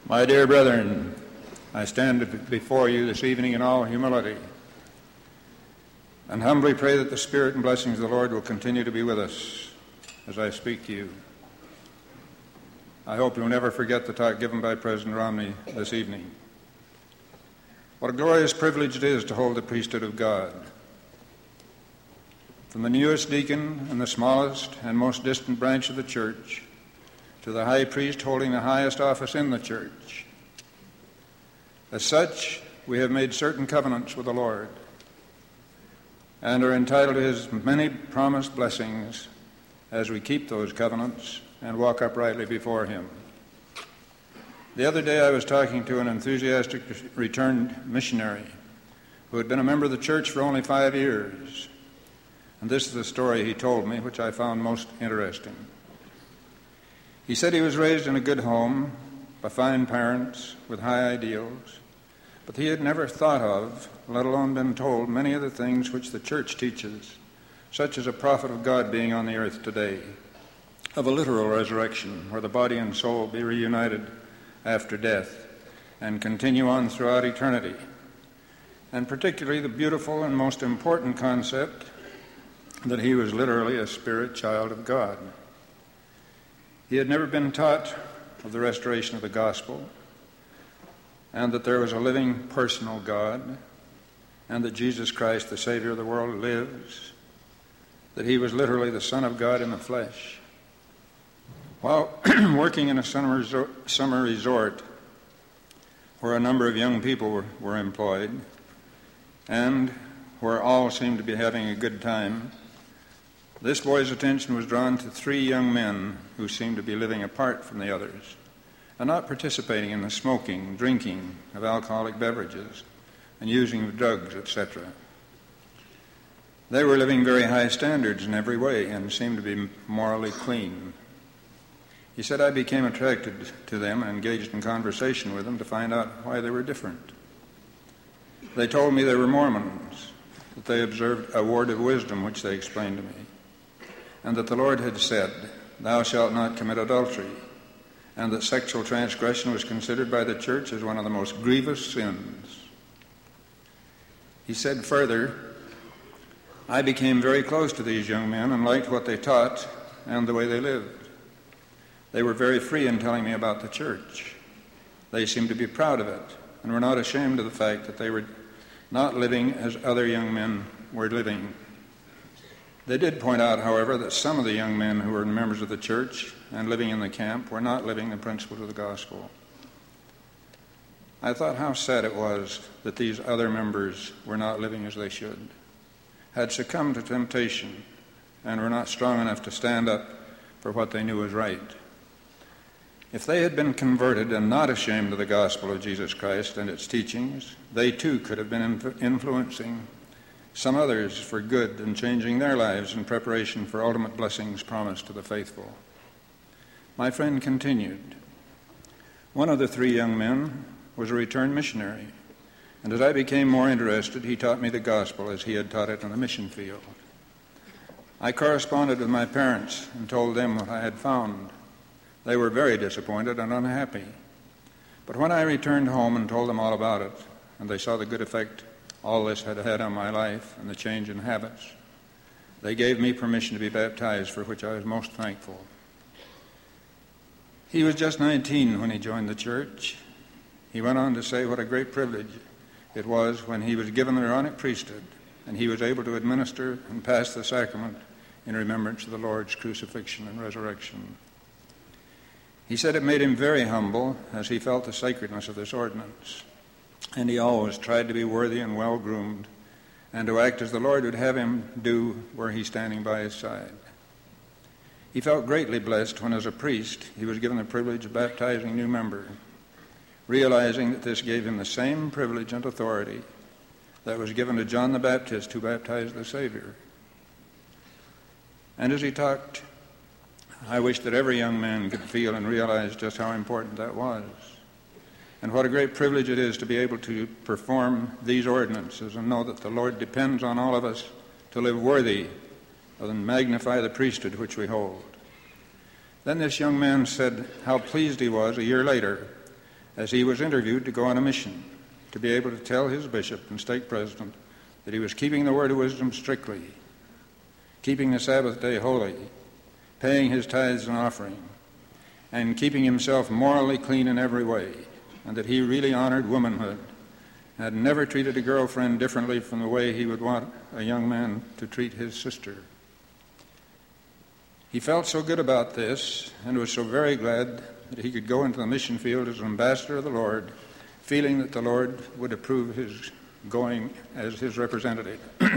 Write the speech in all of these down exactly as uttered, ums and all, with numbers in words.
My dear brethren, I stand before you this evening in all humility and humbly pray that the Spirit and blessings of the Lord will continue to be with us as I speak to you. I hope you'll never forget the talk given by President Romney this evening. What a glorious privilege it is to hold the priesthood of God. From the newest deacon and the smallest and most distant branch of the church to the high priest holding the highest office in the church. As such, we have made certain covenants with the Lord and are entitled to his many promised blessings as we keep those covenants and walk uprightly before him. The other day I was talking to an enthusiastic returned missionary who had been a member of the church for only five years. And this is the story he told me, which I found most interesting. He said he was raised in a good home by fine parents with high ideals, but he had never thought of, let alone been told, many of the things which the church teaches, such as a prophet of God being on the earth today, of a literal resurrection where the body and soul be reunited after death and continue on throughout eternity, and particularly the beautiful and most important concept that he was literally a spirit child of God. He had never been taught of the restoration of the gospel, and that there was a living personal God, and that Jesus Christ, the Savior of the world, lives, that he was literally the Son of God in the flesh. While working in a summer resort, summer resort where a number of young people were, were employed, and where all seemed to be having a good time, this boy's attention was drawn to three young men who seemed to be living apart from the others and not participating in the smoking, drinking of alcoholic beverages and using of drugs, et cetera. They were living very high standards in every way and seemed to be morally clean. He said, I became attracted to them and engaged in conversation with them to find out why they were different. They told me they were Mormons, that they observed a word of wisdom which they explained to me, and that the Lord had said, thou shalt not commit adultery, and that sexual transgression was considered by the church as one of the most grievous sins. He said further, I became very close to these young men and liked what they taught and the way they lived. They were very free in telling me about the church. They seemed to be proud of it and were not ashamed of the fact that they were not living as other young men were living. They did point out, however, that some of the young men who were members of the church and living in the camp were not living the principles of the gospel. I thought how sad it was that these other members were not living as they should, had succumbed to temptation, and were not strong enough to stand up for what they knew was right. If they had been converted and not ashamed of the gospel of Jesus Christ and its teachings, they too could have been influ- influencing some others for good and changing their lives in preparation for ultimate blessings promised to the faithful. My friend continued. One of the three young men was a returned missionary, and as I became more interested, he taught me the gospel as he had taught it in the mission field. I corresponded with my parents and told them what I had found. They were very disappointed and unhappy. But when I returned home and told them all about it, and they saw the good effect all this had had on my life and the change in habits, they gave me permission to be baptized, for which I was most thankful. He was just nineteen when he joined the church. He went on to say what a great privilege it was when he was given the Aaronic priesthood and he was able to administer and pass the sacrament in remembrance of the Lord's crucifixion and resurrection. He said it made him very humble as he felt the sacredness of this ordinance. And he always tried to be worthy and well-groomed and to act as the Lord would have him do were he standing by his side. He felt greatly blessed when, as a priest, he was given the privilege of baptizing a new member, realizing that this gave him the same privilege and authority that was given to John the Baptist, who baptized the Savior. And as he talked, I wish that every young man could feel and realize just how important that was, and what a great privilege it is to be able to perform these ordinances and know that the Lord depends on all of us to live worthy and magnify the priesthood which we hold. Then this young man said how pleased he was a year later as he was interviewed to go on a mission, to be able to tell his bishop and stake president that he was keeping the word of wisdom strictly, keeping the Sabbath day holy, paying his tithes and offering, and keeping himself morally clean in every way, and that he really honored womanhood, and had never treated a girlfriend differently from the way he would want a young man to treat his sister. He felt so good about this and was so very glad that he could go into the mission field as an ambassador of the Lord, feeling that the Lord would approve his going as his representative.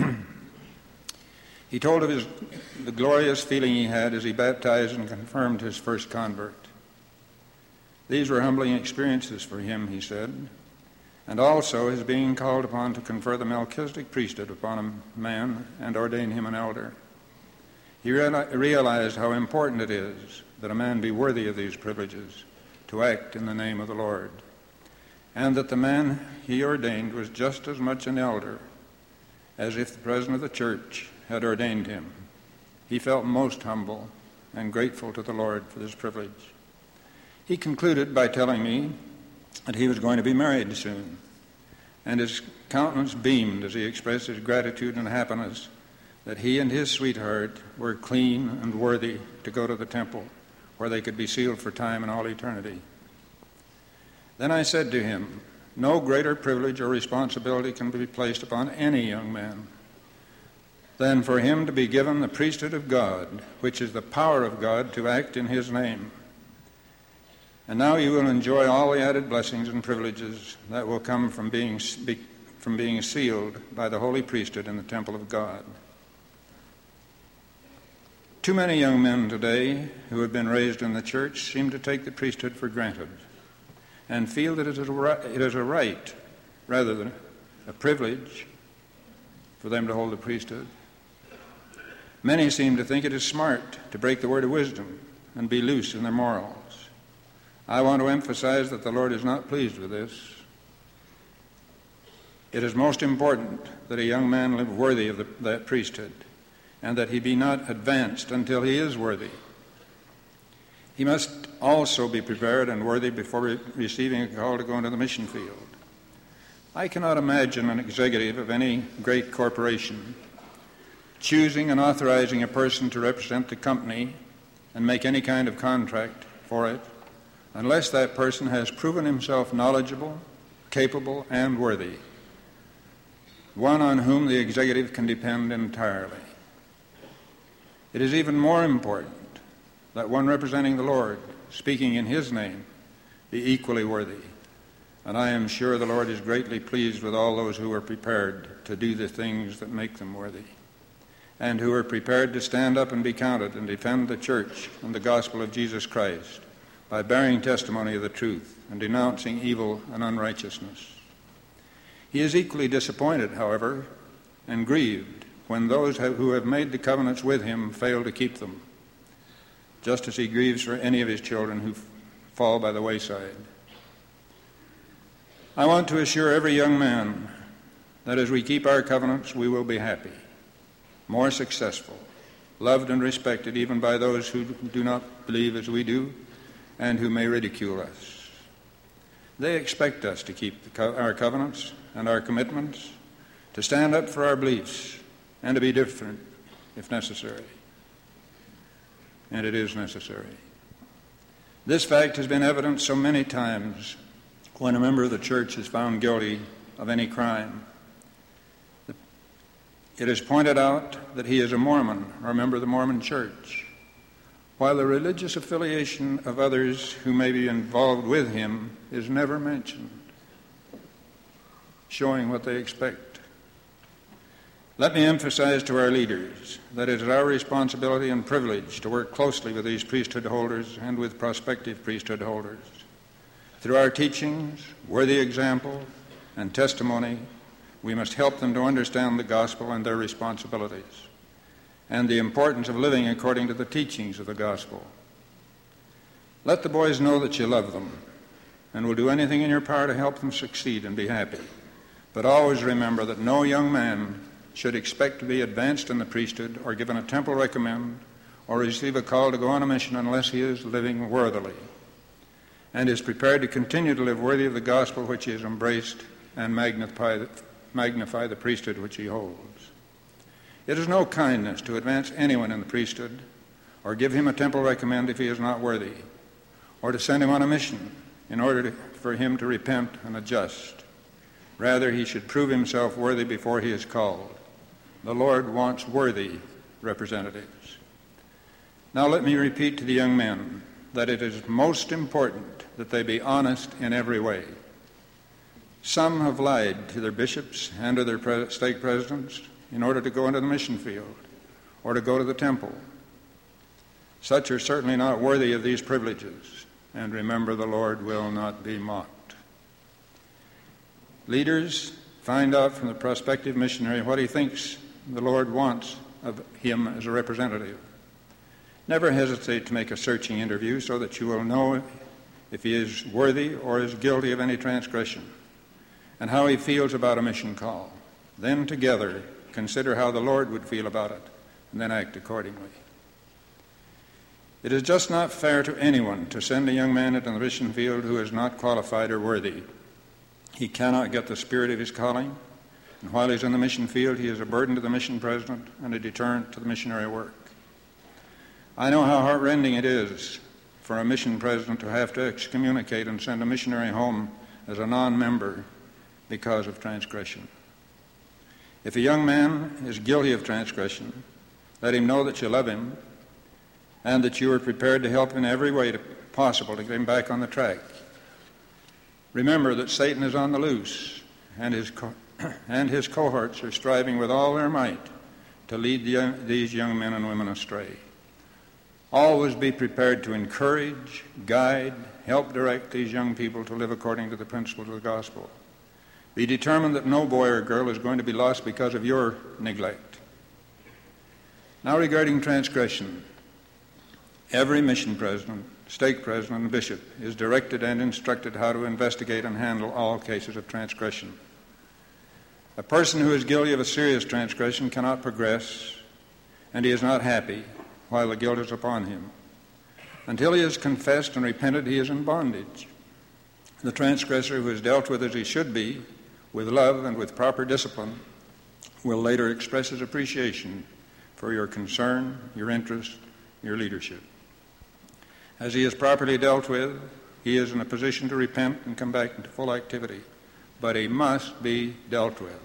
He told of his, the glorious feeling he had as he baptized and confirmed his first convert. These were humbling experiences for him, he said, and also his being called upon to confer the Melchizedek priesthood upon a man and ordain him an elder. He realized how important it is that a man be worthy of these privileges, to act in the name of the Lord, and that the man he ordained was just as much an elder as if the president of the church had ordained him. He felt most humble and grateful to the Lord for this privilege. He concluded by telling me that he was going to be married soon, and his countenance beamed as he expressed his gratitude and happiness that he and his sweetheart were clean and worthy to go to the temple where they could be sealed for time and all eternity. Then I said to him, no greater privilege or responsibility can be placed upon any young man than for him to be given the priesthood of God, which is the power of God to act in his name. And now you will enjoy all the added blessings and privileges that will come from being, from being sealed by the holy priesthood in the temple of God. Too many young men today who have been raised in the church seem to take the priesthood for granted and feel that it is a right, it is a right rather than a privilege for them to hold the priesthood. Many seem to think it is smart to break the word of wisdom and be loose in their morals. I want to emphasize that the Lord is not pleased with this. It is most important that a young man live worthy of the, that priesthood, and that he be not advanced until he is worthy. He must also be prepared and worthy before re- receiving a call to go into the mission field. I cannot imagine an executive of any great corporation choosing and authorizing a person to represent the company and make any kind of contract for it unless that person has proven himself knowledgeable, capable, and worthy, one on whom the executive can depend entirely. It is even more important that one representing the Lord, speaking in his name, be equally worthy. And I am sure the Lord is greatly pleased with all those who are prepared to do the things that make them worthy, and who are prepared to stand up and be counted and defend the church and the gospel of Jesus Christ by bearing testimony of the truth and denouncing evil and unrighteousness. He is equally disappointed, however, and grieved when those who have made the covenants with him fail to keep them, just as he grieves for any of his children who fall by the wayside. I want to assure every young man that as we keep our covenants, we will be happy, more successful, loved and respected even by those who do not believe as we do and who may ridicule us. They expect us to keep the co- our covenants and our commitments, to stand up for our beliefs, and to be different if necessary. And it is necessary. This fact has been evident so many times when a member of the church is found guilty of any crime. It is pointed out that he is a Mormon or a member of the Mormon church, while the religious affiliation of others who may be involved with him is never mentioned, showing what they expect. Let me emphasize to our leaders that it is our responsibility and privilege to work closely with these priesthood holders and with prospective priesthood holders. Through our teachings, worthy example, and testimony, we must help them to understand the gospel and their responsibilities, and the importance of living according to the teachings of the gospel. Let the boys know that you love them and will do anything in your power to help them succeed and be happy. But always remember that no young man should expect to be advanced in the priesthood or given a temple recommend or receive a call to go on a mission unless he is living worthily. and is prepared to continue to live worthy of the gospel which he has embraced and magnify the, magnify the priesthood which he holds. It is no kindness to advance anyone in the priesthood or give him a temple recommend if he is not worthy, or to send him on a mission in order to, for him to repent and adjust. Rather, he should prove himself worthy before he is called. The Lord wants worthy representatives. Now let me repeat to the young men that it is most important that they be honest in every way. Some have lied to their bishops and to their pre- stake presidents in order to go into the mission field or to go to the temple. Such are certainly not worthy of these privileges, and remember, the Lord will not be mocked. Leaders, find out from the prospective missionary what he thinks the Lord wants of him as a representative. Never hesitate to make a searching interview so that you will know if he is worthy or is guilty of any transgression, and how he feels about a mission call. Then together consider how the Lord would feel about it, and then act accordingly. It is just not fair to anyone to send a young man into the mission field who is not qualified or worthy. He cannot get the spirit of his calling, and while he's in the mission field, he is a burden to the mission president and a deterrent to the missionary work. I know how heartrending it is for a mission president to have to excommunicate and send a missionary home as a non-member because of transgression. If a young man is guilty of transgression, let him know that you love him and that you are prepared to help in every way to, possible to get him back on the track. Remember that Satan is on the loose, and his co- and his cohorts are striving with all their might to lead the young, these young men and women astray. Always be prepared to encourage, guide, help direct these young people to live according to the principles of the gospel. Be determined that no boy or girl is going to be lost because of your neglect. Now regarding transgression, every mission president, stake president, and bishop is directed and instructed how to investigate and handle all cases of transgression. A person who is guilty of a serious transgression cannot progress, and he is not happy while the guilt is upon him. Until he has confessed and repented, he is in bondage. The transgressor who is dealt with as he should be, with love and with proper discipline, will later express his appreciation for your concern, your interest, your leadership. As he is properly dealt with, he is in a position to repent and come back into full activity. But he must be dealt with.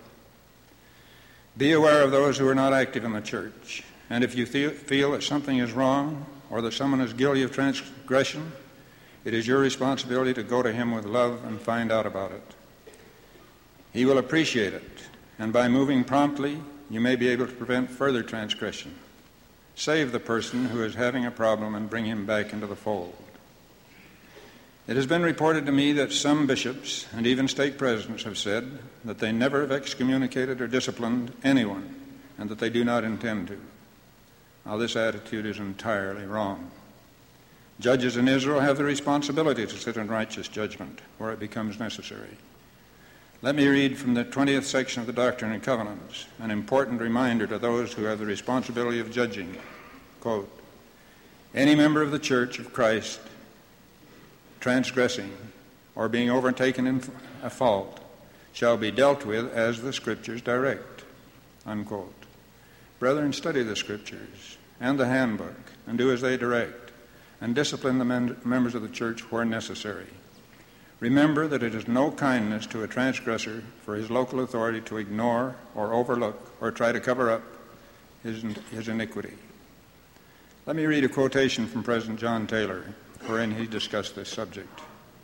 Be aware of those who are not active in the church. And if you feel that something is wrong or that someone is guilty of transgression, it is your responsibility to go to him with love and find out about it. He will appreciate it, and by moving promptly, you may be able to prevent further transgression. Save the person who is having a problem and bring him back into the fold. It has been reported to me that some bishops and even stake presidents have said that they never have excommunicated or disciplined anyone, and that they do not intend to. Now, this attitude is entirely wrong. Judges in Israel have the responsibility to sit in righteous judgment where it becomes necessary. Let me read from the twentieth section of the Doctrine and Covenants, an important reminder to those who have the responsibility of judging. Quote, "Any member of the Church of Christ transgressing or being overtaken in a fault shall be dealt with as the Scriptures direct." Unquote. Brethren, study the Scriptures and the handbook and do as they direct, and discipline the men- members of the church where necessary. Remember that it is no kindness to a transgressor for his local authority to ignore or overlook or try to cover up his, his iniquity. Let me read a quotation from President John Taylor, wherein he discussed this subject.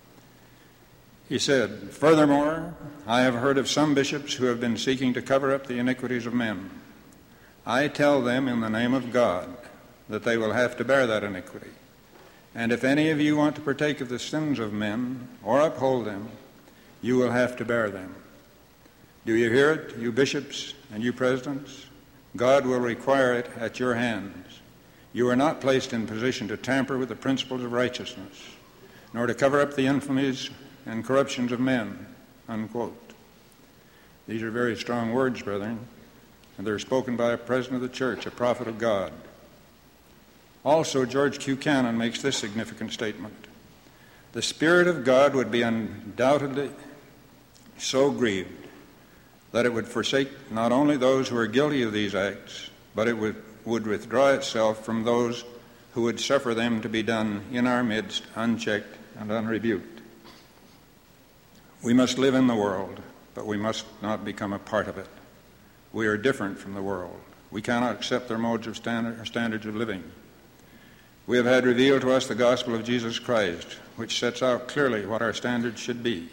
He said, "Furthermore, I have heard of some bishops who have been seeking to cover up the iniquities of men. I tell them in the name of God that they will have to bear that iniquity. And if any of you want to partake of the sins of men or uphold them, you will have to bear them. Do you hear it, you bishops and you presidents? God will require it at your hands. You are not placed in position to tamper with the principles of righteousness, nor to cover up the infamies and corruptions of men." Unquote. These are very strong words, brethren, and they're spoken by a president of the church, a prophet of God. Also, George Q. Cannon makes this significant statement: the Spirit of God would be undoubtedly so grieved that it would forsake not only those who are guilty of these acts, but it would, would withdraw itself from those who would suffer them to be done in our midst, unchecked and unrebuked. We must live in the world, but we must not become a part of it. We are different from the world. We cannot accept their modes of standard, or standards of living. We have had revealed to us the gospel of Jesus Christ, which sets out clearly what our standards should be.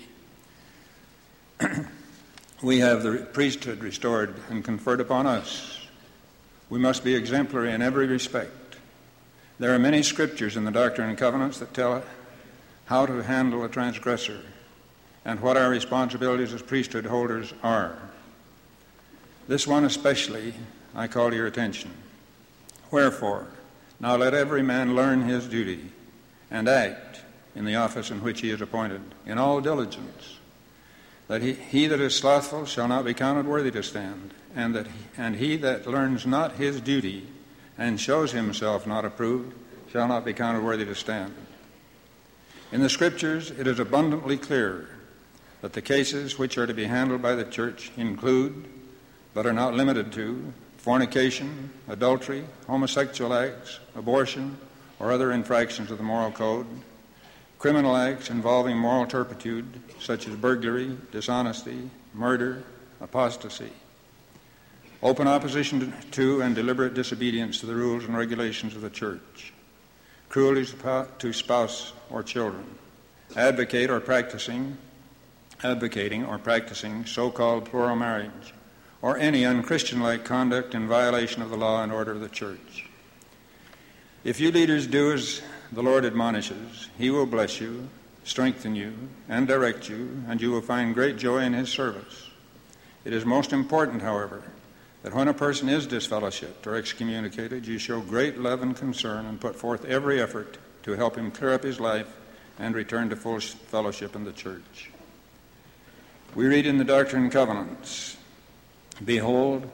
We have the priesthood restored and conferred upon us. We must be exemplary in every respect. There are many scriptures in the Doctrine and Covenants that tell how to handle a transgressor and what our responsibilities as priesthood holders are. This one especially I call to your attention. Wherefore, now let every man learn his duty and act in the office in which he is appointed, in all diligence, that he, he that is slothful shall not be counted worthy to stand, and that he, and he that learns not his duty and shows himself not approved shall not be counted worthy to stand. In the Scriptures it is abundantly clear that the cases which are to be handled by the church include, but are not limited to, fornication, adultery, homosexual acts, abortion, or other infractions of the moral code, criminal acts involving moral turpitude, such as burglary, dishonesty, murder, apostasy, open opposition to and deliberate disobedience to the rules and regulations of the church, cruelty to spouse or children, advocate or practicing, advocating or practicing so-called plural marriage, or any unchristian-like conduct in violation of the law and order of the church. If you leaders do as the Lord admonishes, he will bless you, strengthen you, and direct you, and you will find great joy in his service. It is most important, however, that when a person is disfellowshipped or excommunicated, you show great love and concern and put forth every effort to help him clear up his life and return to full fellowship in the church. We read in the Doctrine and Covenants, "Behold,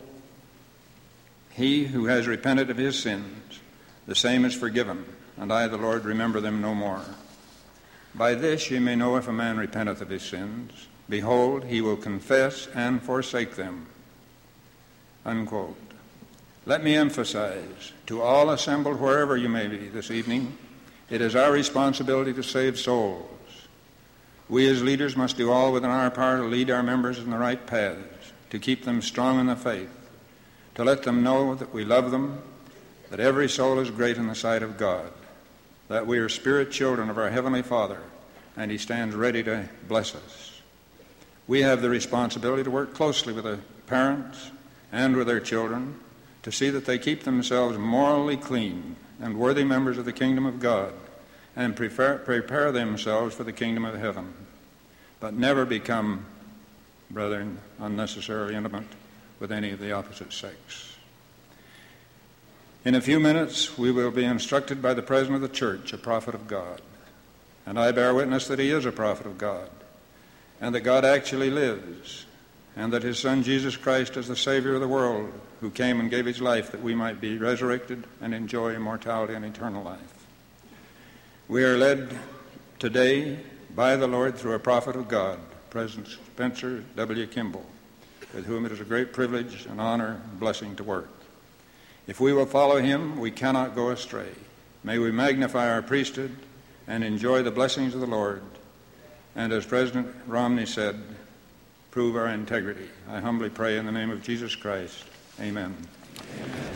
he who has repented of his sins, the same is forgiven, and I, the Lord, remember them no more. By this ye may know if a man repenteth of his sins. Behold, he will confess and forsake them." Unquote. Let me emphasize to all assembled wherever you may be this evening, it is our responsibility to save souls. We as leaders must do all within our power to lead our members in the right paths, to keep them strong in the faith, to let them know that we love them, that every soul is great in the sight of God, that we are spirit children of our Heavenly Father, and he stands ready to bless us. We have the responsibility to work closely with the parents and with their children to see that they keep themselves morally clean and worthy members of the kingdom of God and prepare, prepare themselves for the kingdom of heaven, but never become, brethren, unnecessarily intimate with any of the opposite sex. In a few minutes, we will be instructed by the President of the Church, a prophet of God, and I bear witness that he is a prophet of God, and that God actually lives, and that his Son Jesus Christ is the Savior of the world, who came and gave his life that we might be resurrected and enjoy immortality and eternal life. We are led today by the Lord through a prophet of God, President Spencer W. Kimball, with whom it is a great privilege and honor and blessing to work. If we will follow him, we cannot go astray. May we magnify our priesthood and enjoy the blessings of the Lord. And as President Romney said, prove our integrity. I humbly pray in the name of Jesus Christ. Amen. Amen.